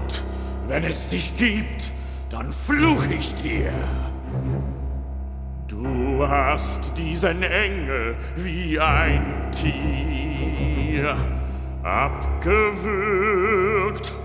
Gott, wenn es dich gibt, dann fluch ich dir. Du hast diesen Engel wie ein Tier abgewürgt